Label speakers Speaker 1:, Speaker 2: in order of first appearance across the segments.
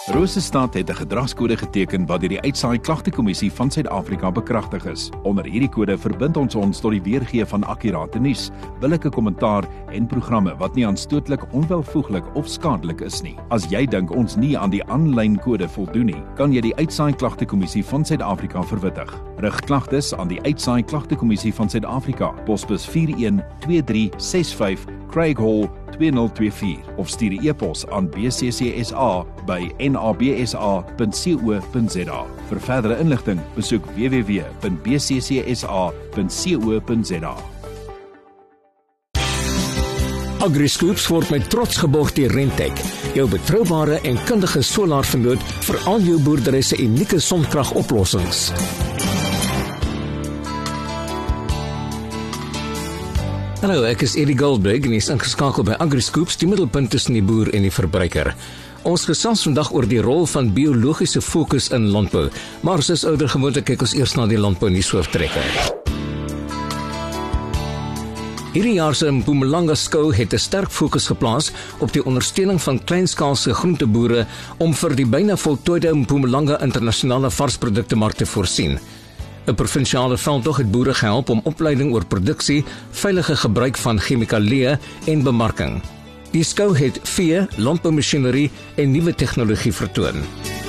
Speaker 1: Rosestad het 'n gedragskode geteken wat deur die Uitsaai Klagtekommissie van Suid-Afrika bekragtig is. Onder hierdie kode verbind ons tot die weergee van akkurate nuus, billike kommentaar en programme wat nie aanstootlik, onwelvoeglik of skadelik is nie. As jy dink ons nie aan die aanlyn kode voldoen nie, kan jy die Uitsaai Klagtekommissie van Suid-Afrika verwittig. Rig klagtes aan die Uitsaai Klagtekommissie van Suid-Afrika, posbus 412365 Craig Hall 2024 of stuur 'n e-pos aan bccsa@nabsa.co.za. Vir verdere inligting, besoek www.bccsa.co.za.
Speaker 2: AgriScoops word met trots geborg deur Rentec, jou betroubare en kundige solarvernoot vir al jou boerdery se unieke sonkragoplossings. Hallo, ek is Eddie Goldberg en is ingeskakel by AgriScoops, die middelpunt tussen die boer en die verbruiker. Ons gesels vandag oor die rol van biologiese fokus in landbou, maar soos ouer gewoonte kyk ons eers na die landbou nuusoortrekker. Hierdie jaar se Mpumalanga skou het 'n sterk fokus geplaas op die ondersteuning van kleinskaalse groenteboere om vir die byna voltooide Mpumalanga internasionale varsproduktemark te voorsien. 'n Provinsiale veldtog het boere gehelp om opleiding oor produksie, veilige gebruik van chemikalieë en bemarking. Die skou het vee, landboumasjinerie en nuwe tegnologie vertoon.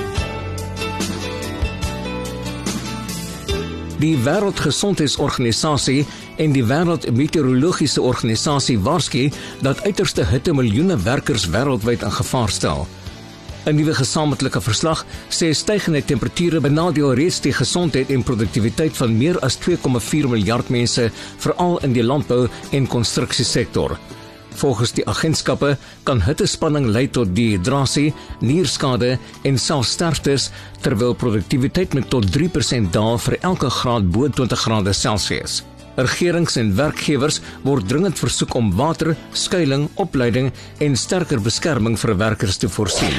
Speaker 2: Die Wêreldgesondheidsorganisasie en die Wêreldmeteorologiese Organisasie waarsku dat uiterste hitte miljoene werkers wêreldwyd in gevaar stel. 'n Nuwe gesamentlike verslag sê stygende temperature benadeel reeds die gesondheid en produktiwiteit van meer as 2,4 miljard mense, veral in die landbou en konstruksiesektor. Volgens die agentskappe kan hittespanning lei tot dehydrasie, nierskade en selfs sterftes, terwyl produktiwiteit met tot 3% daal vir elke graad bo 20 grade Celsius. Regerings en werkgewers word dringend versoek om water, skuiling, opleiding en sterker beskerming vir werkers te voorsien.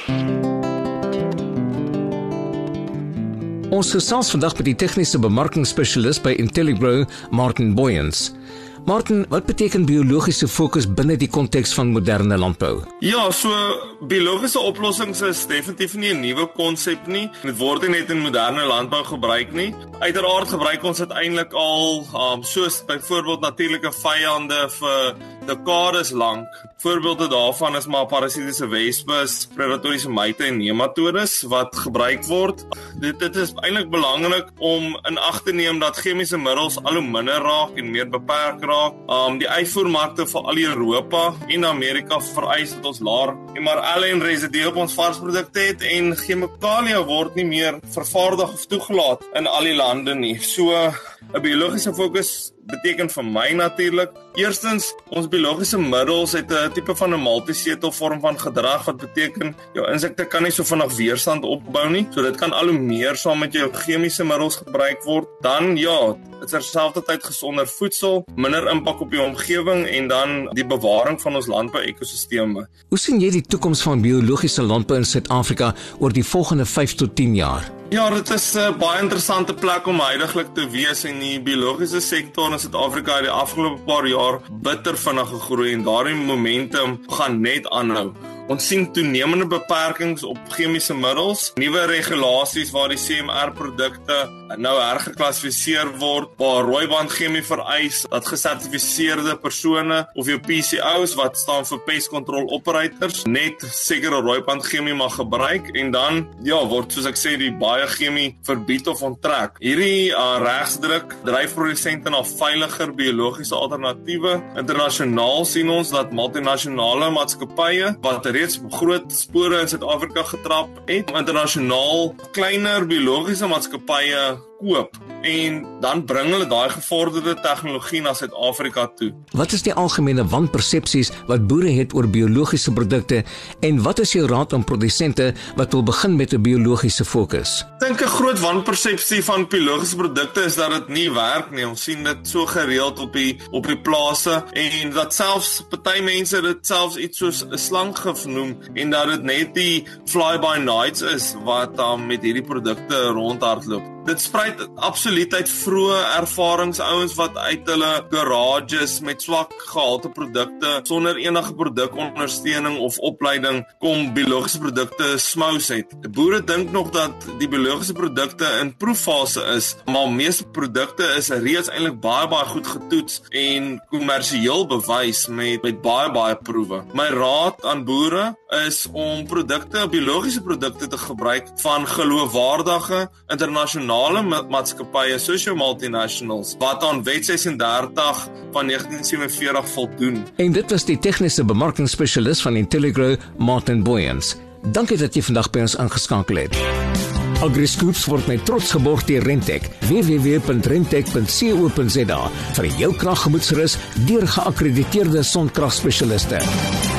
Speaker 2: Ons gesels vandag met die tegniese bemarkingsspesialis by Intellibro, Martin Booyens. Martin, wat beteken biologiese fokus binne die konteks van moderne landbou?
Speaker 3: Ja, so biologiese oplossings is definitief nie 'n nuwe konsep nie. Dit word nie net in moderne landbou gebruik nie. Uiteraard gebruik ons dit eintlik al soos byvoorbeeld natuurlike vyande vir dekades lank. Voorbeelde daarvan is maar parasitiese wespe, predatoriese myte en nematodes wat gebruik word. Dit is eintlik belangrik om in ag te neem dat chemiese middels al hoe minder raak en meer beperk raak. Die uitvoermarkte vir al Europa en Amerika vereis dat ons laer MRL en residue op ons varsprodukte het en chemikalia word nie meer vervaardig of toegelaat in al die lande nie. So 'n biologiese fokus beteken vir my natuurlik, eerstens, ons biologiese middels het 'n tipe van 'n multisetel vorm van gedrag wat beteken jou insekte kan nie so vinnig weerstand opbou nie, so dit kan al hoe meer saam met jou chemiese middels gebruik word. Dan ja, dit is terselfdertyd gesonder voedsel, minder impak op die omgewing en dan die bewaring van ons landbou-ekosisteme.
Speaker 2: Hoe sien jy die toekoms van biologiese landbou in Suid-Afrika oor die volgende 5 tot 10 jaar?
Speaker 3: Ja, dit is 'n baie interessante plek om heidaglik te wees en die biologiese sektor in Suid-Afrika het die afgelope paar jaar bitter vinnig gegroei en daardie momentum gaan net aanhou. Ons sien toenemende beperkings op chemiese middels, nuwe regulasies waar die CMR-produkte nou hergeklassifiseer word, waar rooiband chemie vereis dat gesertifiseerde persone of jou PCO's wat staan vir Pest Control Operators net sekere rooiband chemie mag gebruik en dan word soos ek sê die baie chemie verbied of onttrek. Hierdie regsdruk dryf produsente na veiliger biologiese alternatiewe. Internasionaal sien ons dat multinasjonale maatskappye wat reeds groot spore in Suid-Afrika getrap het, internasionaal kleiner biologiese maatskappye koop en dan bring hulle daai gevorderde tegnologie na Suid-Afrika toe.
Speaker 2: Wat is die algemene wanpersepsies wat boere het oor biologiese produkte en wat is jou raad aan produsente wat wil begin met 'n biologiese fokus?
Speaker 3: Ek dink 'n groot wanpersepsie van biologiese produkte is dat dit nie werk nie. Ons sien dit so gereeld op die plase en dat selfs party mense dit selfs iets soos 'n slanggif noem en dat dit net die fly-by-nights is wat met hierdie produkte rondhardloop. Dit spruit absoluut uit vroeë ervaringsouens wat uit hulle garages met swak gehalte produkte sonder enige produkondersteuning of opleiding kom biologiese produkte smous het. Boere dink nog dat die biologiese produkte in proeffase is, maar meeste produkte is reeds eintlik baie goed getoets en kommersieel bewys met baie proewe. My raad aan boere is om biologiese produkte te gebruik van geloofwaardige internasionale maatskappye, socio-multinationals, wat aan Wet 36 van 1947 voldoen.
Speaker 2: En dit was die tegniese bemarkingsspesialis van Intelligro, Martin Booyens. Dankie dat jy vandag by ons ingeskakel het. AgriScoops word met trots geborg deur Rentec. www.rentec.co.za vir jou kraggemoedsrus deur geakkrediteerde sonkragspesialiste.